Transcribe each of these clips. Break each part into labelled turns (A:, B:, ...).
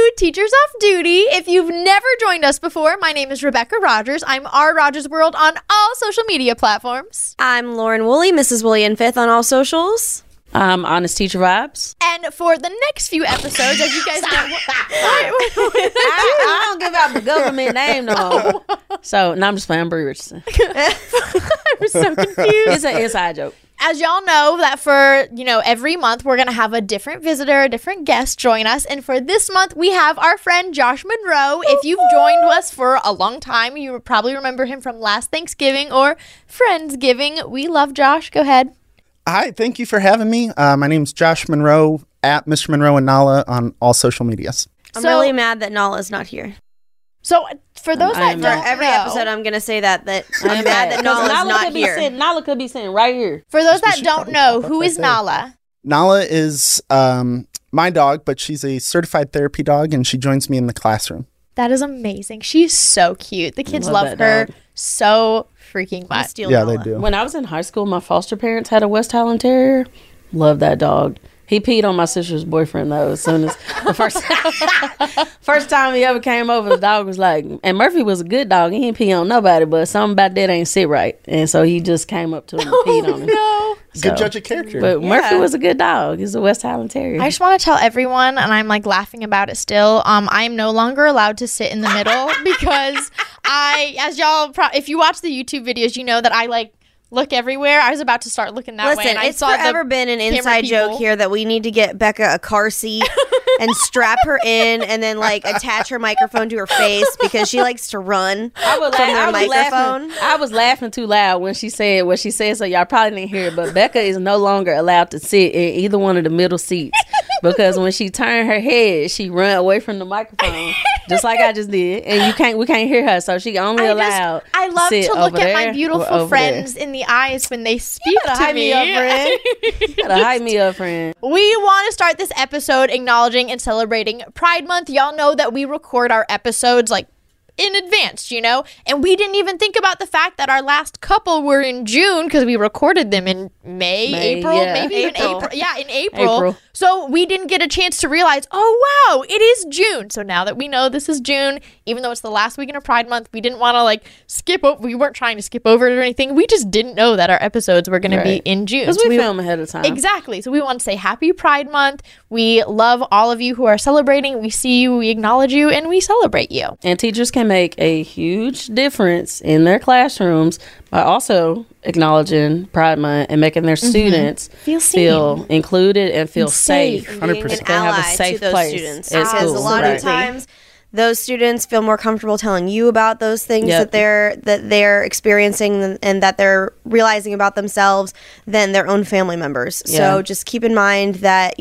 A: to Teachers Off Duty. If you've never joined us before, my name is Rebecca Rogers. I'm R. Rogers World on all social media platforms.
B: I'm Lauren Woolley, Mrs. Woolley and Fifth on all socials.
C: I'm Honest Teacher Vibes.
A: And for the next few episodes, as you guys know...
C: I don't give out the government name, no. So, no, I'm just playing Brie Richardson.
A: I was so confused.
C: It's an inside joke.
A: As y'all know, that for, every month, we're going to have a different visitor, a different guest join us. And for this month, we have our friend Josh Monroe. If you've joined us for a long time, you probably remember him from last Thanksgiving or Friendsgiving. We love Josh. Go ahead.
D: Hi, thank you for having me. My name's Josh Monroe, at Mr. Monroe and Nala on all social medias.
B: I'm really mad that Nala's not here.
A: So, for those that don't
B: every
A: know,
B: episode, I'm going to say that I'm mad that Nala's not here.
C: Nala could be sitting right here.
A: For those that don't know, who is Nala?
D: Nala is my dog, but she's a certified therapy dog, and she joins me in the classroom.
A: That is amazing. She's so cute. The kids love her so freaking much.
D: Yeah, they do.
C: When I was in high school, my foster parents had a West Highland Terrier. Love that dog. He peed on my sister's boyfriend, though, as soon as the first time he ever came over, the dog was like, and Murphy was a good dog. He didn't pee on nobody, but something about that ain't sit right. And so he just came up to him and peed on him.
A: No.
D: Good judge of character.
C: But Murphy was a good dog. He's a West Highland Terrier.
A: I just want to tell everyone, and I'm like laughing about it still, I am no longer allowed to sit in the middle because if you watch the YouTube videos, you know that I look everywhere. I was about to start looking that way.
B: Listen, it's forever been an inside joke here that we need to get Becca a car seat and strap her in and then attach her microphone to her face because she likes to run from their microphone.
C: I was laughing too loud when she said what she said, so y'all probably didn't hear it, but Becca is no longer allowed to sit in either one of the middle seats because when she turned her head, she run away from the microphone just like I just did, and we can't hear her, so she only allowed
A: I love
C: to
A: look at my beautiful friends in the eyes when they speak to me.
C: Gotta hype me up, friend.
A: We want to start this episode acknowledging and celebrating Pride Month. Y'all know that we record our episodes in advance, and we didn't even think about the fact that our last couple were in June because we recorded them in April, maybe even April. Yeah, in April. So we didn't get a chance to realize, oh, wow, it is June. So now that we know this is June, even though it's the last weekend of Pride Month, we didn't want to skip over. We weren't trying to skip over it or anything. We just didn't know that our episodes were going to be in June.
C: Because we film ahead of time.
A: Exactly. So we want to say happy Pride Month. We love all of you who are celebrating. We see you, we acknowledge you, and we celebrate you.
C: And teachers can make a huge difference in their classrooms by also acknowledging Pride Month and making their students feel included and feel safe.
D: 100%.
B: Being an ally to those students. Because a lot of times those students feel more comfortable telling you about those things that they're experiencing and that they're realizing about themselves than their own family members. So just keep in mind that,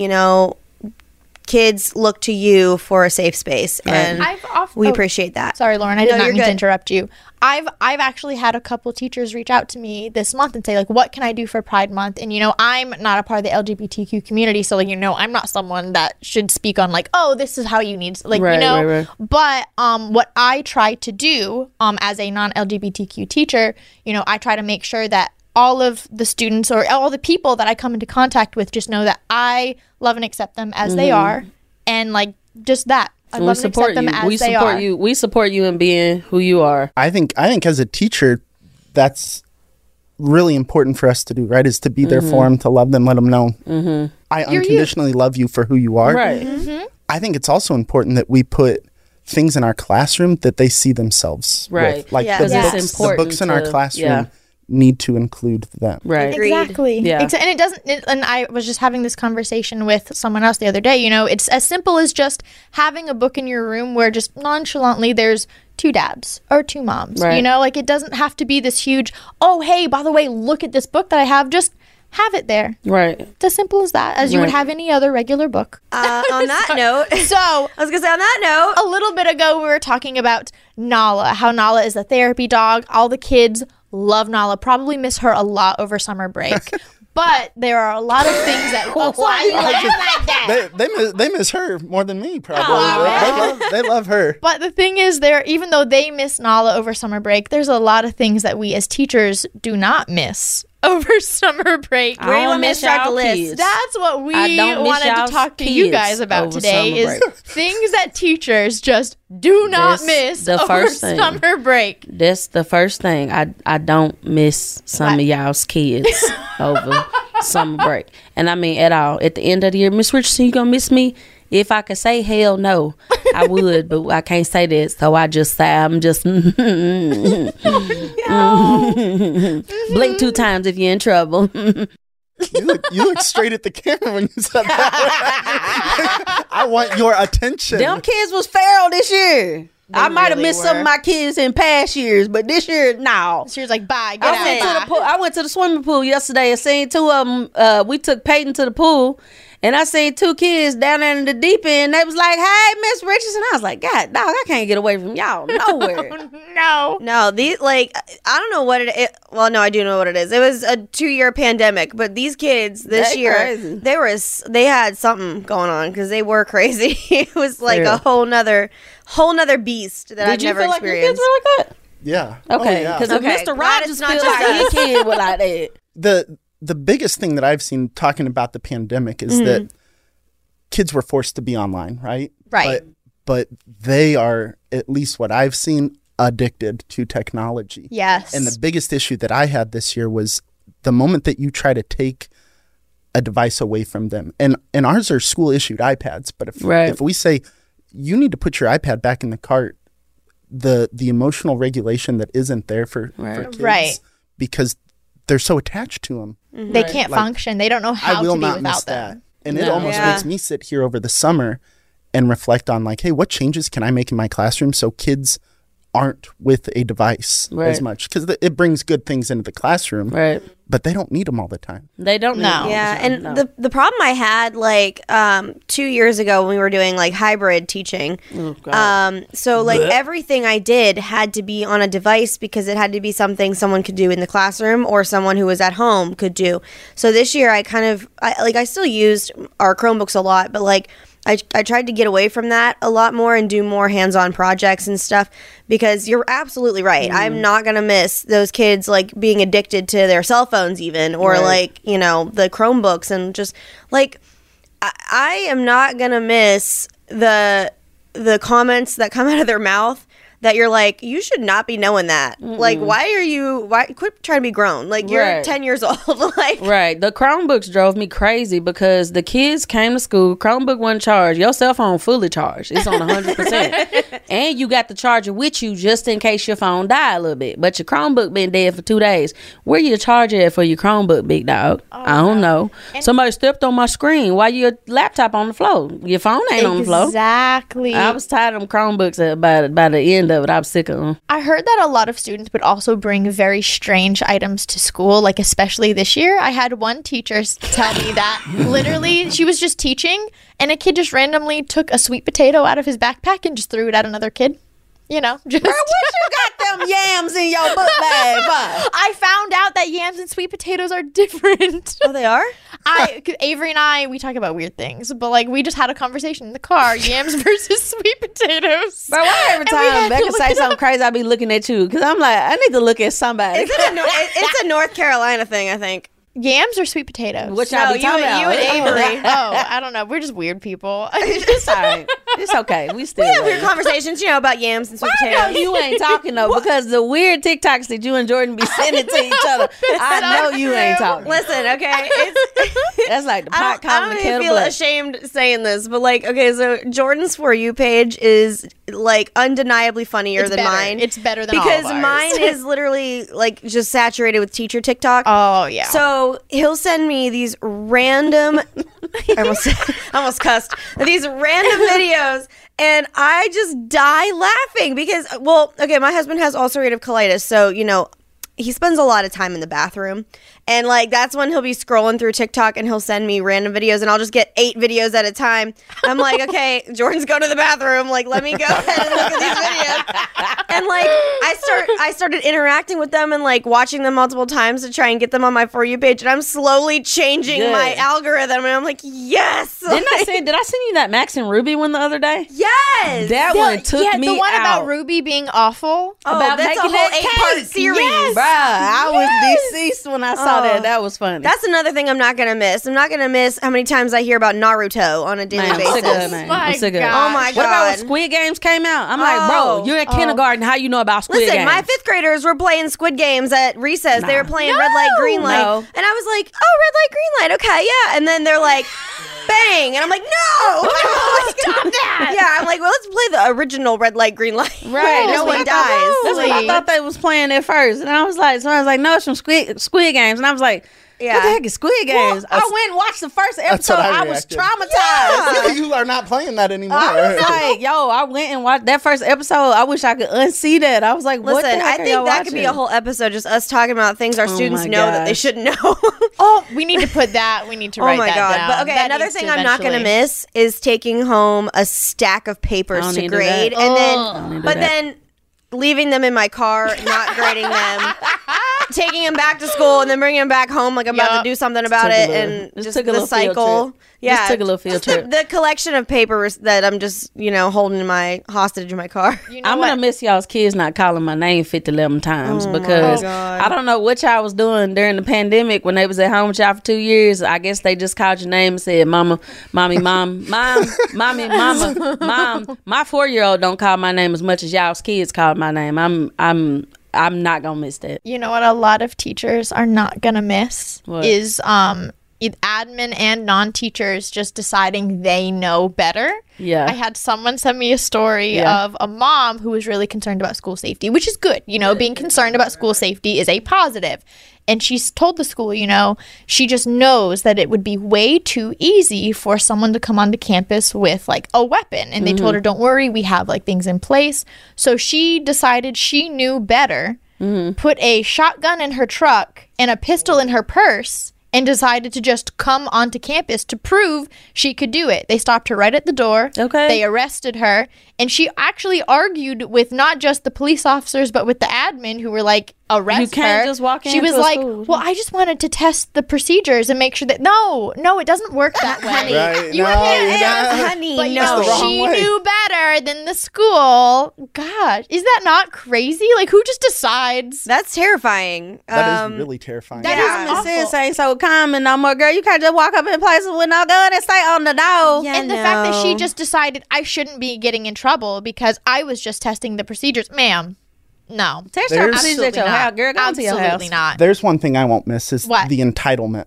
B: kids look to you for a safe space, and we appreciate that.
A: Sorry, Lauren, I did not mean to interrupt you. I've actually had a couple teachers reach out to me this month and say, what can I do for Pride Month? And, I'm not a part of the LGBTQ community, so, I'm not someone that should speak on, oh, this is how you need,
C: Right.
A: But what I try to do as a non-LGBTQ teacher, I try to make sure that all of the students or all the people that I come into contact with just know that I love and accept them as they are, and just that. I love and accept them as they are.
C: We support you in being who you are.
D: I think as a teacher, that's really important for us to do, right? Is to be there for them, to love them, let them know I unconditionally love you for who you are.
C: Right.
D: I think it's also important that we put things in our classroom that they see themselves with. The books in our classroom need to include them.
C: Right.
A: Exactly.
C: Yeah.
A: And it doesn't, and I was just having this conversation with someone else the other day, it's as simple as just having a book in your room where just nonchalantly there's 2 dads or 2 moms, it doesn't have to be this huge, oh, hey, by the way, look at this book that I have, just have it there.
C: Right.
A: It's as simple as that, as you would have any other regular book.
B: On that note,
A: I was going to say, on that note, a little bit ago, we were talking about Nala, how Nala is a therapy dog. All the kids love Nala, probably miss her a lot over summer break. But there are a lot of things that
D: they miss her more than me, probably. They love her.
A: But the thing is, even though they miss Nala over summer break, there's a lot of things that we as teachers do not miss over summer break?
C: Where do you want me to start the list?
A: Kids. That's what we wanted to talk to you guys about today is things that teachers just do not miss over summer break.
C: That's the first thing. I don't miss some of y'all's kids over summer break. And I mean at all. At the end of the year, Miss Richardson, you gonna miss me? If I could say hell no, I would, but I can't say that, so I just say I'm just blink 2 times if you're in trouble.
D: You look straight at the camera when you said that. I want your attention.
C: Them kids was feral this year. I might have missed some of my kids in past years, but this year, no.
A: This year's like, bye, get out.
C: I went to the swimming pool yesterday and seen 2 of them. We took Peyton to the pool. And I seen 2 kids down there in the deep end. They was like, hey, Miss Richardson. I was like, God, dog, I can't get away from y'all nowhere.
B: No, these, like, I don't know what it is. Well, no, I do know what it is. It was a 2-year pandemic, but these kids this year, crazy. They had something going on because they were crazy. It was like a whole nother beast that I've never experienced. Did you feel like your kids were like that?
D: Yeah.
C: Okay. Because Mr. Rogers feels like his kid was like that.
D: The biggest thing that I've seen talking about the pandemic is that kids were forced to be online, right?
A: Right.
D: But they are, at least what I've seen, addicted to technology.
A: Yes.
D: And the biggest issue that I had this year was the moment that you try to take a device away from them. And ours are school-issued iPads, but if we say, you need to put your iPad back in the cart, the emotional regulation that isn't there for kids, because they're so attached to them.
A: Mm-hmm. They can't function. They don't know how to be without them.
D: And it almost makes me sit here over the summer and reflect on like, hey, what changes can I make in my classroom so kids aren't with a device as much? Because it brings good things into the classroom, but they don't need them all the time.
C: They don't know.
B: Yeah, and the problem I had like 2 years ago when we were doing like hybrid teaching, so like everything I did had to be on a device because it had to be something someone could do in the classroom or someone who was at home could do. So this year I still used our Chromebooks a lot, but like I tried to get away from that a lot more and do more hands-on projects and stuff because you're absolutely right. I'm not going to miss those kids like being addicted to their cell phones even or like, you know, the Chromebooks and just like I am not going to miss the comments that come out of their mouth that you're like, you should not be knowing that. Like, why quit trying to be grown? Like, you're 10 years old. Like,
C: the Chromebooks drove me crazy because the kids came to school, Chromebook wasn't charged, your cell phone fully charged. It's on 100%. And you got the charger with you just in case your phone die a little bit. But your Chromebook been dead for 2 days. Where your charger at for your Chromebook, big dog? I don't know. Somebody stepped on my screen while your laptop on the floor. Your phone ain't on the floor.
A: Exactly.
C: I was tired of them Chromebooks by the end of it. I'm sick of them.
A: I heard that a lot of students would also bring very strange items to school, like especially this year. I had one teacher tell me that literally she was just teaching and a kid just randomly took a sweet potato out of his backpack and just threw it at another kid. You know, just
C: Girl, what you got them yams in your book bag for?
A: I found out that yams and sweet potatoes are different.
B: Oh, they are?
A: Avery and I, we talk about weird things, but like we just had a conversation in the car, yams versus sweet potatoes.
C: Bro, why every time Becca say something crazy, I be looking at you because I'm like, I need to look at somebody.
B: It's a North Carolina thing, I think.
A: Yams or sweet potatoes?
C: Which y'all be talking about?
A: You and Avery. I don't know. We're just weird people.
C: It's all right. It's okay. We have
B: weird conversations, you know, about yams and sweet potatoes.
C: I know you ain't talking though because the weird TikToks that you and Jordan be sending to each other, I know you ain't talking.
B: Listen, okay,
C: that's like the pot calling the kettle.
B: I don't even feel ashamed saying this, but like, okay, so Jordan's For You page is like undeniably funnier than mine.
A: It's better than
B: because
A: all of ours.
B: Mine is literally like just saturated with teacher TikTok.
A: Oh yeah.
B: So he'll send me these random I almost cussed. These random videos and I just die laughing because my husband has ulcerative colitis, so you know he spends a lot of time in the bathroom and like that's when he'll be scrolling through TikTok and he'll send me random videos and I'll just get 8 videos at a time. I'm like, okay, Jordan's going to the bathroom, like let me go ahead and look at these videos. And like I started interacting with them and like watching them multiple times to try and get them on my For You page, and I'm slowly changing my algorithm and I'm like, yes.
C: Did I send you that Max and Ruby one the other day?
B: Yes.
C: That one took me out.
A: The one about Ruby being awful.
B: About that's making a whole 8-part series.
C: Yes. Bruh, I was deceased when I saw saw that. That was funny.
B: That's another thing I'm not going to miss. I'm not going to miss how many times I hear about Naruto on a daily basis.
C: I'm sick of it.
B: Oh, my God.
C: What about when Squid Games came out? I'm like, bro, you're in kindergarten. How you know about Squid Games?
B: Listen, my 5th graders were playing Squid Games at recess. They were playing red light, green light. And I was like, oh, red light, green light. Okay, yeah. And then they're like, bang. And I'm like, no.
A: Stop that.
B: Yeah, I'm like, well, let's play the original red light, green light.
C: Right.
B: No one dies.
C: That's what I thought they was playing at first. And I was like, no, it's from Squid Games. And I was like, what the heck is Squid Games? Well, I went and watched the first episode. I was traumatized.
D: Yeah. You are not playing that anymore.
C: I was like, I went and watched that first episode. I wish I could unsee that. I was like, what the heck
B: I think that could be a whole episode, just us talking about things our students know that they shouldn't know.
A: We need to put that. We need to write that down.
B: But okay, another thing I'm not going to miss is taking home a stack of papers to grade. And then leaving them in my car, not grading them, taking them back to school, and then bringing them back home like I'm about to do something about it, and just the cycle. Yeah,
C: just took a little field trip.
B: The collection of papers that I'm just, holding my hostage in my car.
C: I'm going to miss y'all's kids not calling my name 50-11 times because I don't know what y'all was doing during the pandemic when they was at home with y'all for 2 years. I guess they just called your name and said, mama, mommy, mom, mommy, mama, mom. My 4-year-old don't call my name as much as y'all's kids call my name. I'm not going to miss that.
A: You know what a lot of teachers are not going to miss is admin and non-teachers just deciding they know better.
C: Yeah.
A: I had someone send me a story of a mom who was really concerned about school safety, which is good. Being concerned about school safety is a positive. And she's told the school, she just knows that it would be way too easy for someone to come onto campus with like a weapon. And they told her, don't worry, we have like things in place. So she decided she knew better, put a shotgun in her truck and a pistol in her purse, and decided to just come onto campus to prove she could do it. They stopped her right at the door.
C: Okay.
A: They arrested her. And she actually argued with not just the police officers, but with the admin who were like, arrest her.
C: You can't just walk in.
A: She was like,
C: school.
A: well, I just wanted to test the procedures and make sure that, no, it doesn't work that way.
D: Right.
B: Honey,
A: but
B: no.
A: She knew better than the school. Gosh, is that not crazy? Like, who just decides?
B: That's terrifying.
D: That is really terrifying.
C: That is ain't so common no more, girl. You can't just walk up in places with no gun and stay on the door.
A: Yeah, and the fact that she just decided I shouldn't be getting in trouble because I was just testing the procedures. Ma'am, no.
C: Absolutely not.
D: There's one thing I won't miss is the entitlement.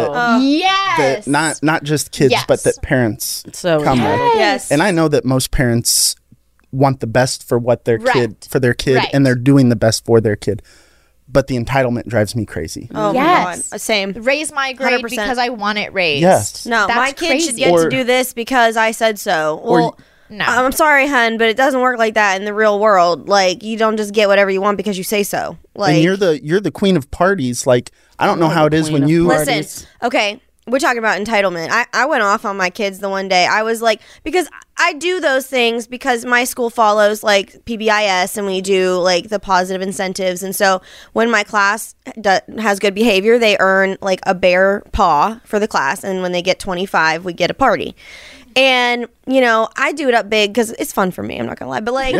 A: Yes.
D: That not just kids, but that parents come with.
B: Yes.
D: And I know that most parents want the best for what their kid, and they're doing the best for their kid. But the entitlement drives me crazy.
B: Oh, my God. Same.
A: Raise my grade 100%. Because I want it raised.
D: Yes.
B: No, my kid should get to do this because I said so. Well, no. I'm sorry, hun, but it doesn't work like that in the real world. Like, you don't just get whatever you want because you say so. Like,
D: and you're the queen of parties. Like, I don't know how it is when you
B: listen. Okay, we're talking about entitlement. I went off on my kids the one day. I was like, because I do those things because my school follows like PBIS and we do like the positive incentives. And so when my class has good behavior, they earn like a bear paw for the class. And when they get 25, we get a party. And, I do it up big because it's fun for me. I'm not going to lie. But, like,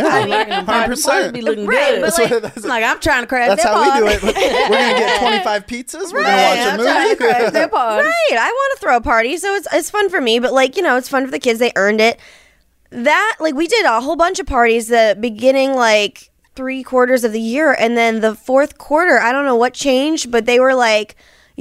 D: 100%.
C: Be looking good.
B: But,
C: like, I'm trying to crash
D: that's
C: that
D: how
C: pod.
D: we do it. We're going to get 25 pizzas. We're going to watch a movie.
C: Trying to crash that pod.
B: Right. I want to throw a party. So it's fun for me. But, like, it's fun for the kids. They earned it. That, like, we did a whole bunch of parties the beginning, like, 3 quarters of the year. And then the 4th quarter, I don't know what changed, but they were like,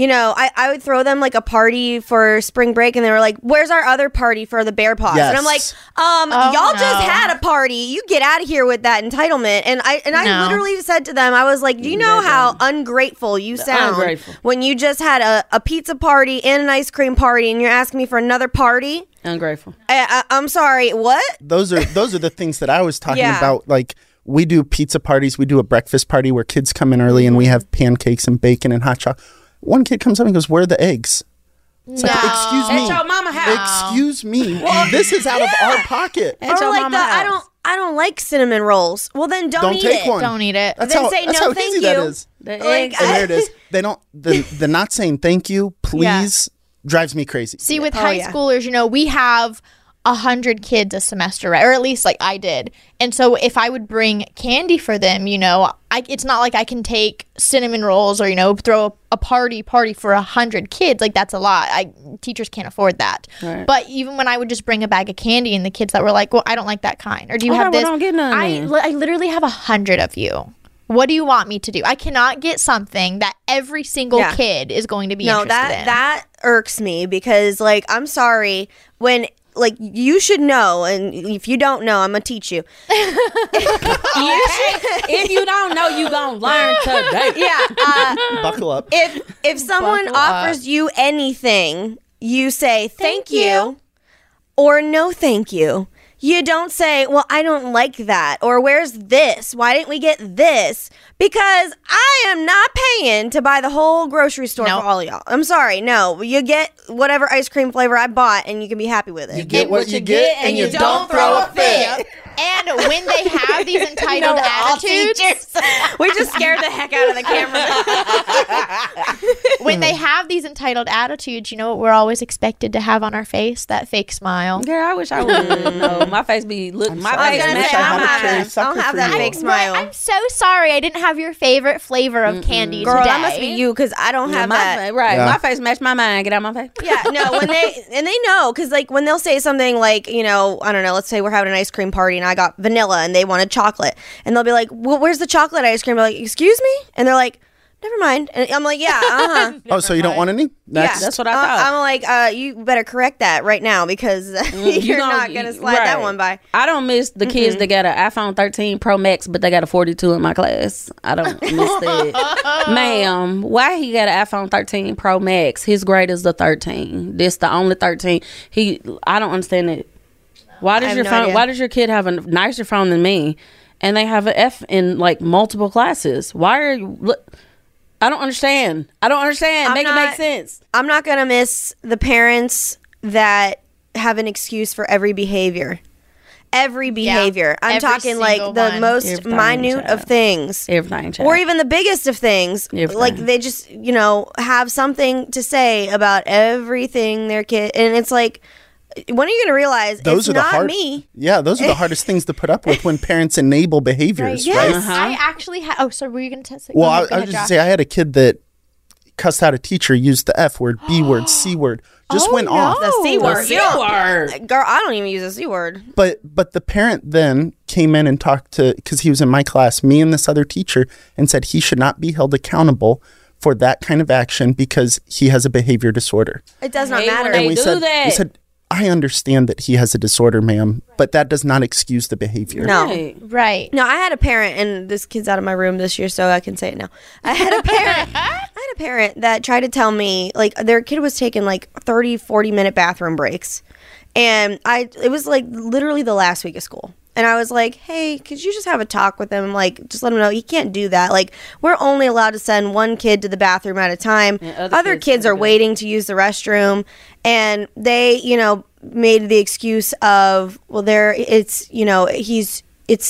B: I would throw them like a party for spring break and they were like, where's our other party for the bear paws?
D: Yes.
B: And I'm like, y'all just had a party. You get out of here with that entitlement. And I literally said to them, I was like, do you know how ungrateful you sound when you just had a pizza party and an ice cream party and you're asking me for another party?
C: Ungrateful.
B: I'm sorry, what?
D: Those are the things that I was talking about. Like, we do pizza parties. We do a breakfast party where kids come in early and we have pancakes and bacon and hot chocolate. One kid comes up and goes, where are the eggs? It's like, excuse me.
C: At your mama house.
D: Excuse me. This is out of our pocket.
B: Or like I don't like cinnamon rolls. Well, then don't eat
D: take
B: it.
D: One.
A: Don't eat it.
D: That's
B: then
D: how,
B: say
D: that's
B: no,
D: how
B: thank
D: easy
B: you.
D: That is.
B: And
D: there it is. They don't. The not saying thank you, please, drives me crazy.
A: See, with high schoolers, we have 100 kids a semester, right? Or at least like I did. And so if I would bring candy for them, you know, it's not like I can take cinnamon rolls or, you know, throw a party for 100 kids. Like, that's a lot. Teachers can't afford that. Right. But even when I would just bring a bag of candy and the kids that were like, well, I don't like that kind, or do you have this?
C: Don't get none.
A: I literally have 100 of you. What do you want me to do? I cannot get something that every single kid is going to be interested in.
B: That irks me because, like, I'm sorry, when, like, you should know, and if you don't know, I'm going to teach you.
C: If you don't know, you going to learn today.
B: Yeah.
D: Buckle up.
B: If someone offers you anything, you say thank you or no thank you. You don't say, well, I don't like that, or where's this? Why didn't we get this? Because I am not paying to buy the whole grocery store for all of y'all. I'm sorry. No, you get whatever ice cream flavor I bought, and you can be happy with it.
D: You get what you get, and you don't throw a fit.
A: And when they have these entitled attitudes,
B: we just scared the heck out of the camera.
A: When they have these entitled attitudes, you know what we're always expected to have on our face? That fake smile.
C: Girl, I wish I would know. My face be looking.
B: I don't have that fake smile.
A: I'm so sorry. I didn't have your favorite flavor of candy
B: Girl,
A: today.
B: that must be you because I don't have that.
C: Right. Yeah. My face matched my mind. Get out my face.
B: Yeah, no, they know, because like when they'll say something like, you know, I don't know, let's say we're having an ice cream party and I got vanilla and they wanted chocolate, and they'll be like, well, where's the chocolate ice cream? I'm like, excuse me? And they're like, never mind. And I'm like, yeah,
D: Oh, so you don't want any?
B: Next.
C: Yeah, that's what I thought.
B: I'm like, you better correct that right now because you're not going to slide that one by.
C: I don't miss the kids that got an iPhone 13 Pro Max, but they got a 42 in my class. I don't miss that. Ma'am, why he got an iPhone 13 Pro Max? His grade is the 13. This the only 13. I don't understand it. Why does Why does your kid have a nicer phone than me, and they have an F in like multiple classes? Why are you? I don't understand. Make it make sense.
B: I'm not gonna miss the parents that have an excuse for every behavior. Every behavior. I'm
A: every
B: talking like the most minute of things, or even the biggest of things. Like they just, you know, have something to say about everything their kid, and it's like, when are you going to realize those it's not me?
D: Yeah, those are the hardest things to put up with when parents enable behaviors, right?
A: Yes. I actually had... Oh, sorry, were you going to test it?
D: Well, I was just going to say, I had a kid that cussed out a teacher, used the F word, B word, C word, just went off.
B: The C word. Girl, I don't even use the C word.
D: But the parent then came in and talked to, because he was in my class, me and this other teacher, and said he should not be held accountable for that kind of action because he has a behavior disorder.
B: It does not matter.
D: And we said, I understand that he has a disorder, ma'am, but that does not excuse the behavior.
B: No.
A: Right.
B: No, I had a parent, and this kid's out of my room this year, so I can say it now. I had a parent that tried to tell me, like, their kid was taking, like, 30, 40-minute bathroom breaks. And it was, like, literally the last week of school. And I was like, hey, could you just have a talk with him? Like, just let him know he can't do that. Like, we're only allowed to send one kid to the bathroom at a time. Yeah, other kids are waiting to use the restroom. And they, you know, made the excuse of, well, it's his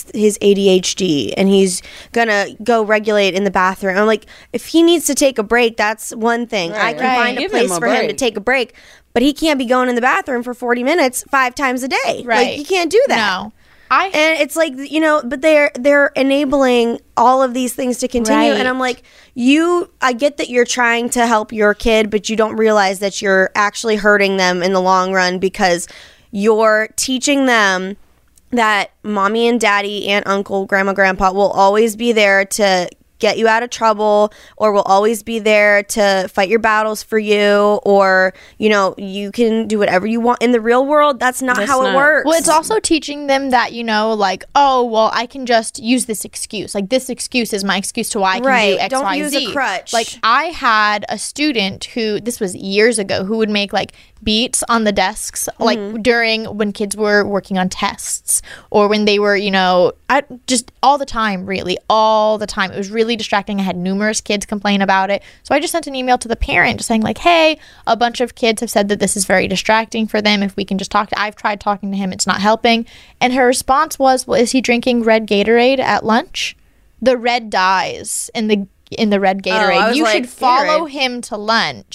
B: ADHD and he's gonna go regulate in the bathroom. I'm like, if he needs to take a break, that's one thing. I can find a place for him to take a break, but he can't be going in the bathroom for 40 minutes 5 times a day.
A: Right.
B: Like, you can't do that.
A: No.
B: And it's like, you know, but they're enabling all of these things to continue. Right. And I'm like, I get that you're trying to help your kid, but you don't realize that you're actually hurting them in the long run because you're teaching them that mommy and daddy, aunt, uncle, grandma, grandpa will always be there to get you out of trouble, or will always be there to fight your battles for you, or, you know, you can do whatever you want. In the real world, that's not how it works.
A: Well, it's also teaching them that, you know, like, oh, well, I can just use this excuse. Like, this excuse is my excuse to why I can do X,
B: Don't
A: Y,
B: use
A: Z.
B: a crutch.
A: Like, I had a student who, this was years ago, who would make, like, beats on the desks, like during when kids were working on tests, or when they were, you know, just all the time, really, all the time. It was really distracting. I had numerous kids complain about it. So I just sent an email to the parent just saying, like, hey, a bunch of kids have said that this is very distracting for them. If we can just talk I've tried talking to him. It's not helping. And her response was, well, is he drinking red Gatorade at lunch? The red dyes in the red Gatorade. You should follow him to lunch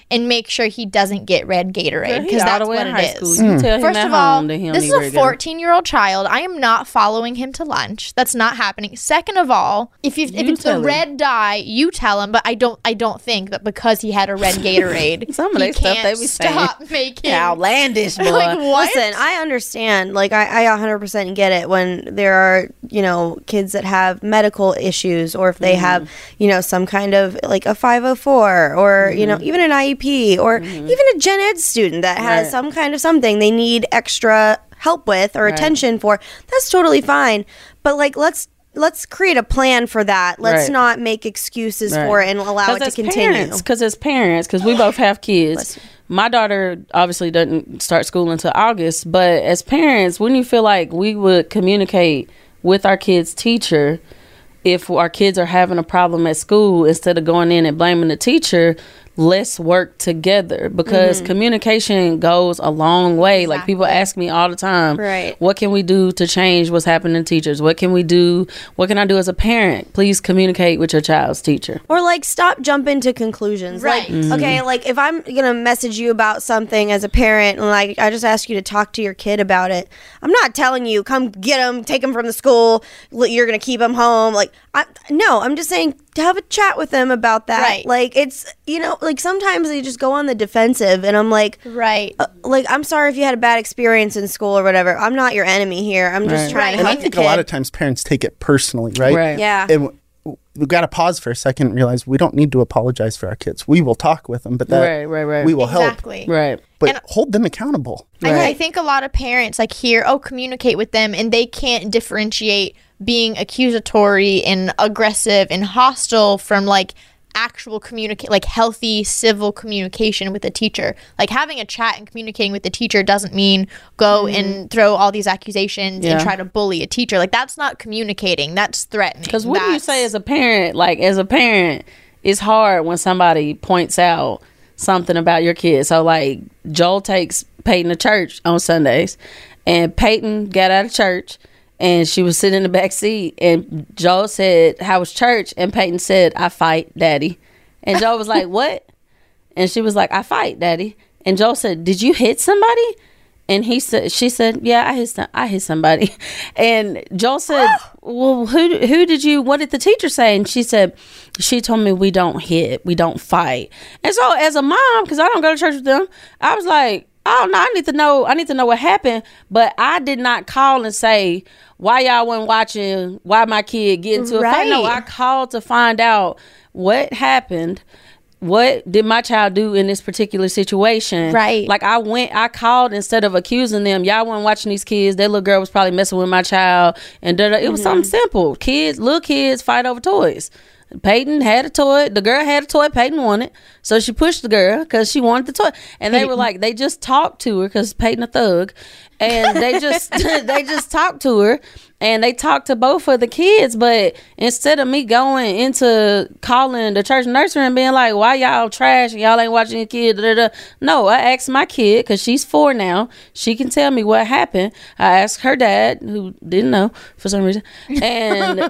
A: and make sure he doesn't get red Gatorade, because that's what it is.
C: You tell him
A: First
C: at
A: of all,
C: home that he don't
A: this
C: need
A: is a 14-year-old child. I am not following him to lunch. That's not happening. Second of all, if it's a red dye, you tell him. But I don't think that because he had a red Gatorade,
C: some of that stuff they be
A: stop
C: saying
A: making
C: outlandish. Boy.
A: Like, what?
B: Listen, I understand. Like, I 100% get it when there are, you know, kids that have medical issues, or if they have, you know, some kind of like a 504, or you know, even an IEP, or even a gen ed student that has some kind of something they need extra help with or attention for. That's totally fine. But like, let's create a plan for that. Let's not make excuses for it and allow it to continue.
C: Because as parents, because we both have kids. My daughter obviously doesn't start school until August, but as parents, wouldn't you feel like we would communicate with our kids' teacher if our kids are having a problem at school, instead of going in and blaming the teacher? Let's work together, because communication goes a long way. Like, people ask me all the time, what can we do to change what's happening to teachers? What can we do? What can I do as a parent? Please communicate with your child's teacher.
B: Or like, stop jumping to conclusions.
A: Right.
B: Like, okay, like if I'm gonna message you about something as a parent, and like I just ask you to talk to your kid about it, I'm not telling you come get him, take him from the school, you're gonna keep him home. Like, I'm just saying, have a chat with them about that.
A: Right.
B: Like, it's, you know, like sometimes they just go on the defensive, and I'm like, like, I'm sorry if you had a bad experience in school or whatever. I'm not your enemy here. I'm just trying to help.
D: And I think a lot of times parents take it personally, right?
B: Yeah.
D: And we've got to pause for a second and realize we don't need to apologize for our kids. We will talk with them, but that we will help.
C: Right.
D: But hold them accountable.
A: I think a lot of parents like hear, communicate with them, and they can't differentiate being accusatory and aggressive and hostile from like actual like healthy civil communication with the teacher. Like, having a chat and communicating with the teacher doesn't mean go and throw all these accusations and try to bully a teacher. Like, that's not communicating, that's threatening.
C: Because what do you say as a parent? Like, as a parent, it's hard when somebody points out something about your kid. So like, Joel takes Peyton to church on Sundays, and Peyton got out of church and she was sitting in the back seat, and Joel said, "How was church?" And Peyton said, "I fight, Daddy." And Joel was like, "What?" And she was like, "I fight, Daddy." And Joel said, "Did you hit somebody?" And she said, "Yeah, I hit somebody." And Joel said, "Well, who did you, what did the teacher say?" And she said, "She told me we don't hit, we don't fight." And so as a mom, because I don't go to church with them, I was like, "Oh no, I need to know what happened." But I did not call and say, "Why y'all wasn't watching, why my kid get into a fight?" No, I called to find out what happened. What did my child do in this particular situation?
A: Right.
C: Like, I called instead of accusing them. Y'all weren't watching these kids. That little girl was probably messing with my child. And it was something simple. Little kids fight over toys. Peyton had a toy. The girl had a toy Peyton wanted. So she pushed the girl because she wanted the toy. And they were like, they just talked to her because Peyton a thug. And they just talked to her. And they talked to both of the kids. But instead of me going into calling the church nursery and being like, "Why y'all trash and y'all ain't watching your kid?" No, I asked my kid, because she's 4 now. She can tell me what happened. I asked her dad, who didn't know for some reason. And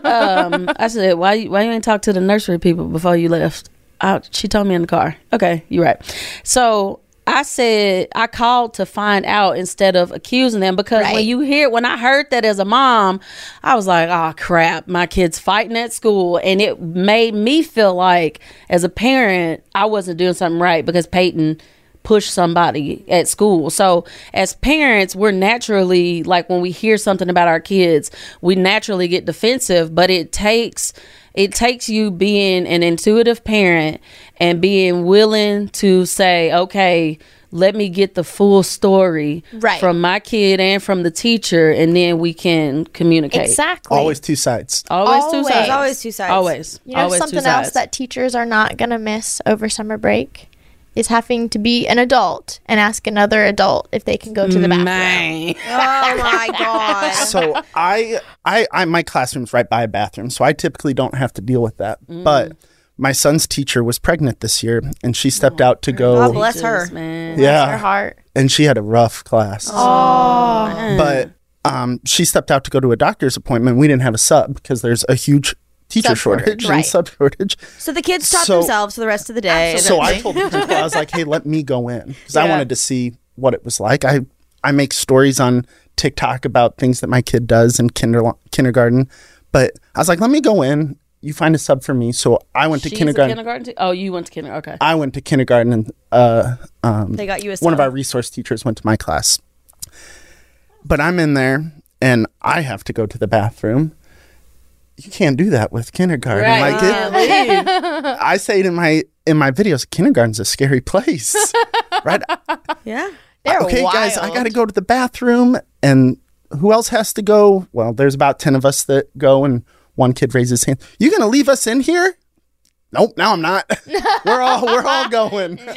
C: I said, why you ain't talk to the nursery people before you left? She told me in the car. Okay, you're right. So I said, I called to find out instead of accusing them, because when I heard that as a mom, I was like, "Oh crap, my kid's fighting at school." And it made me feel like, as a parent, I wasn't doing something right because Peyton pushed somebody at school. So as parents, we're naturally, like, when we hear something about our kids, we naturally get defensive. But it takes you being an intuitive parent and being willing to say, "Okay, let me get the full story from my kid and from the teacher, and then we can communicate."
A: Exactly.
D: Always two sides.
C: Always two sides.
B: Always two sides.
C: Always.
A: You know,
C: always
A: something else that teachers are not going to miss over summer break is having to be an adult and ask another adult if they can go to the bathroom.
B: Oh my God.
D: So I my classroom's right by a bathroom, so I typically don't have to deal with that. But my son's teacher was pregnant this year, and she stepped out to go.
B: God bless her.
C: Man.
A: Bless her heart.
D: And she had a rough class.
A: Oh.
D: But she stepped out to go to a doctor's appointment. We didn't have a sub because there's a huge teacher shortage and sub shortage.
B: So the kids taught themselves for the rest of the day.
D: So I told the principal, I was like, hey, let me go in. Because I wanted to see what it was like. I make stories on TikTok about things that my kid does in kindergarten. But I was like, let me go in. You find a sub for me. So I went to kindergarten.
C: You went to kindergarten. Okay.
D: I went to kindergarten, and
B: they got you a sub.
D: One of our resource teachers went to my class. But I'm in there, and I have to go to the bathroom. You can't do that with kindergarten.
C: Right.
D: I say it in my videos, kindergarten's a scary place. Right?
B: Yeah.
A: They're
D: okay,
A: wild.
D: guys, I got to go to the bathroom. And who else has to go? Well, there's about 10 of us that go, and one kid raises his hand. You going to leave us in here? Nope, now I'm not. We're all going.
A: No,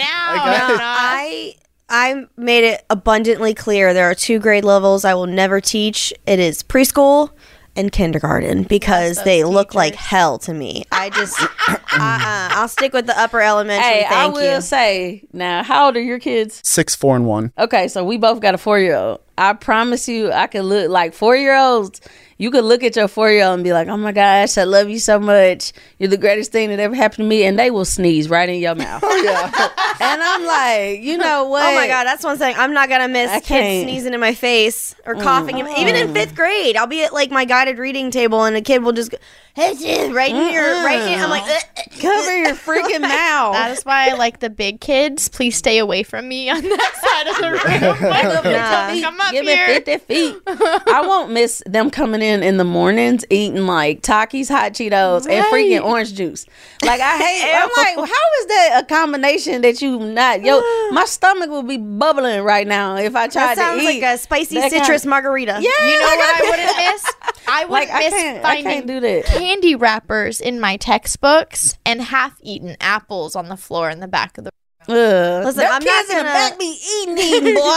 A: I
B: made it abundantly clear there are 2 grade levels I will never teach. It is preschool and kindergarten because they look like hell to me. I just I'll stick with the upper elementary.
C: Hey, I will say now, how old are your kids?
D: 6, 4, and 1.
C: Okay, so we both got a 4-year-old. I promise you, I could look like 4-year-olds. You could look at your 4-year-old and be like, oh my gosh, I love you so much. You're the greatest thing that ever happened to me. And they will sneeze right in your mouth.
D: Oh, yeah.
C: And I'm like, you know what?
B: Oh my God, that's one thing. I'm not going to miss kids sneezing in my face or coughing. Even in 5th grade, I'll be at like my guided reading table and a kid will just go, right in your I'm like,
C: cover your freaking mouth.
A: That is why I like the big kids. Please stay away from me on that side of the room. Come up
C: Give
A: here.
C: me 50 feet. I won't miss them coming in the mornings eating like Takis, hot Cheetos, and freaking orange juice. Like I'm like, how is that a combination that you not? My stomach will be bubbling right now if I tried to eat.
B: That sounds like a spicy citrus margarita.
C: Yeah,
A: you know what I wouldn't miss? I wouldn't miss
C: I can't do that.
A: Candy wrappers in my textbooks and half-eaten apples on the floor in the back of the
B: Listen, I'm not gonna
C: back me eating, boy.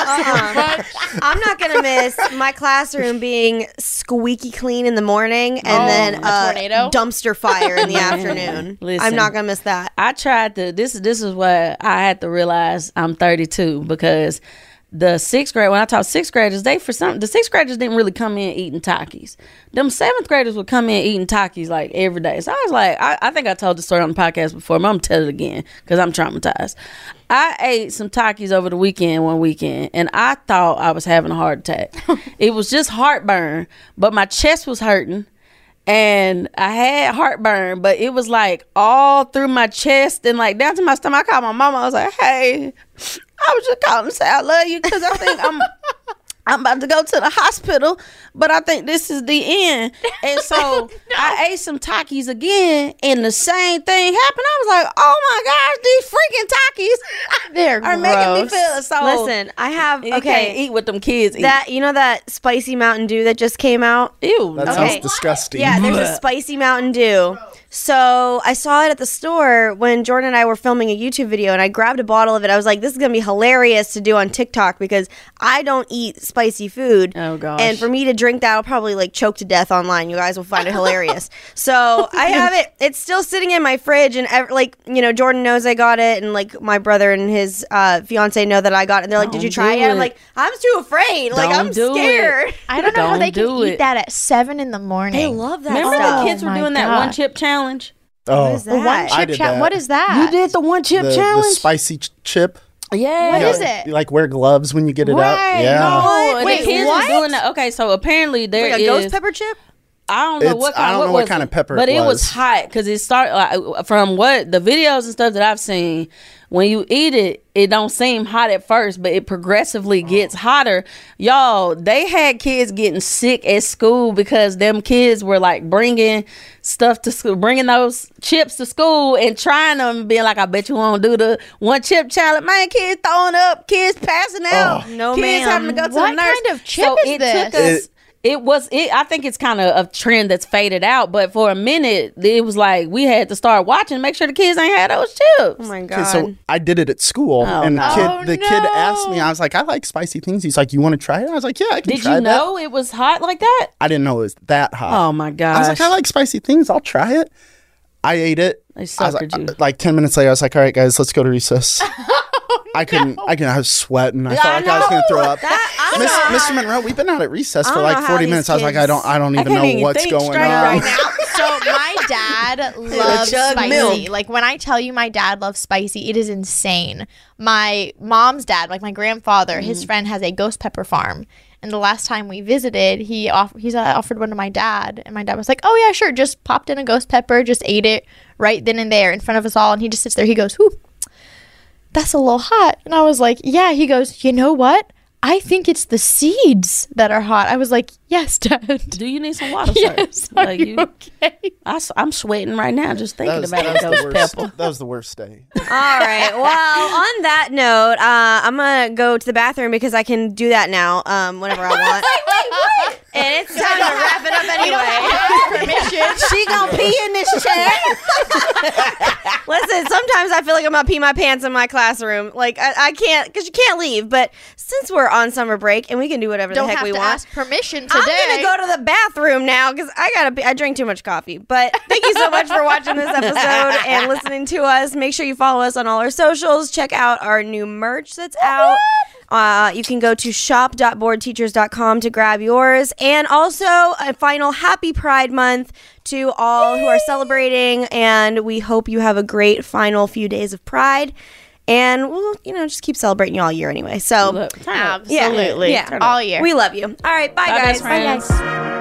B: I'm not gonna miss my classroom being squeaky clean in the morning and then
A: a tornado
B: dumpster fire in the afternoon.
C: Listen,
B: I'm not gonna miss that.
C: I tried to. This is what I had to realize. I'm 32 because the 6th grade, when I taught 6th graders, the 6th graders didn't really come in eating Takis. Them 7th graders would come in eating Takis like every day. So I was like, I think I told the story on the podcast before, but I'm going to tell it again because I'm traumatized. I ate some Takis over the one weekend, and I thought I was having a heart attack. It was just heartburn, but my chest was hurting. And I had heartburn, but it was like all through my chest and like down to my stomach. I called my mama. I was like, hey, I was just calling to say I love you because I think I'm about to go to the hospital, but I think this is the end. And so I ate some Takis again, and the same thing happened. I was like, oh my gosh, these freaking Takis
A: They're
C: are making me feel so.
B: Listen, I have
C: You can't eat what them kids eat.
B: That that spicy Mountain Dew that just came out.
C: Ew,
D: that sounds disgusting.
B: Yeah, there's a spicy Mountain Dew. So I saw it at the store when Jordan and I were filming a YouTube video, and I grabbed a bottle of it. I was like, this is going to be hilarious to do on TikTok because I don't eat spicy food.
C: Oh, gosh.
B: And for me to drink that, I'll probably like choke to death online. You guys will find it hilarious. So I have it. It's still sitting in my fridge, and Jordan knows I got it, and like my brother and his fiance know that I got it. And they're like, did you try it? I'm like, I'm too afraid. Like, I'm scared.
A: I don't know how they can eat that at 7 a.m.
B: They love that
C: Remember
B: stuff.
C: the kids were doing that one chip challenge?
D: Oh,
B: what is that?
A: One chip challenge. What is that?
C: You did the one chip challenge?
D: The spicy chip.
C: Yeah.
A: What is it?
D: You like wear gloves when you get it out. Yeah.
C: No, and
A: Wait,
C: the kids
A: what?
C: were doing that. Okay, so apparently there
B: like a ghost pepper chip?
C: I don't know what kind of
D: pepper
C: but
D: it was.
C: It was hot because it started from what the videos and stuff that I've seen. When you eat it, it don't seem hot at first, but it progressively gets hotter. Y'all, they had kids getting sick at school because them kids were like bringing stuff to school, bringing those chips to school and trying them, being like, I bet you won't do the one chip challenge. Man, kids throwing up, kids passing out,
B: no,
C: kids having to go to the nurse.
A: What kind of chip is this?
C: I think it's kind of a trend that's faded out, but for a minute, it was like we had to start watching, make sure the kids ain't had those chips.
B: Oh my God.
D: Okay, so I did it at school, and the kid asked me, I was like, I like spicy things. He's like, you want to try it? I was like, yeah, I can try it.
C: Did you know it was hot like that?
D: I didn't know it was that hot.
C: Oh my gosh.
D: I was like, I like spicy things. I'll try it. I ate it.
C: They
D: I was
C: suckered you.
D: like 10 minutes later, I was like, all right, guys, let's go to recess. I was sweating. I felt like I was going to throw up. Mr. Monroe, we've been out at recess for like 40 minutes. I was like, I don't even know what's going on.
B: Right now.
A: So my dad loves spicy. Milk. Like when I tell you my dad loves spicy, it is insane. My mom's dad, like my grandfather, his friend has a ghost pepper farm. And the last time we visited, he's offered one to my dad. And my dad was like, oh, yeah, sure. Just popped in a ghost pepper, just ate it right then and there in front of us all. And he just sits there. He goes, whoo, that's a little hot. And I was like, yeah. He goes, you know what? I think it's the seeds that are hot. I was like, yes, Dad.
C: Do you need some water, sir?
A: Yes, are you okay?
C: I'm sweating right now just thinking about it.
D: That was the worst day.
B: All right. Well, on that note, I'm going to go to the bathroom because I can do that now whenever I want. Wait. And it's time to wrap it up anyway.
C: Permission. She going to pee in this chair.
B: Listen, sometimes I feel like I'm going to pee my pants in my classroom. Like, I can't, because you can't leave. But since we're on summer break and we can do whatever the heck we want.
A: Don't have to ask permission today.
B: I'm going to go to the bathroom now because I drink too much coffee. But thank you so much for watching this episode and listening to us. Make sure you follow us on all our socials. Check out our new merch that's out. You can go to shop.boredteachers.com to grab yours. And also a final happy Pride Month to all who are celebrating. And we hope you have a great final few days of Pride. And we'll, just keep celebrating you all year anyway. So,
A: absolutely. Yeah, all year.
B: We love you. All right. Bye, guys.
A: Bye, guys.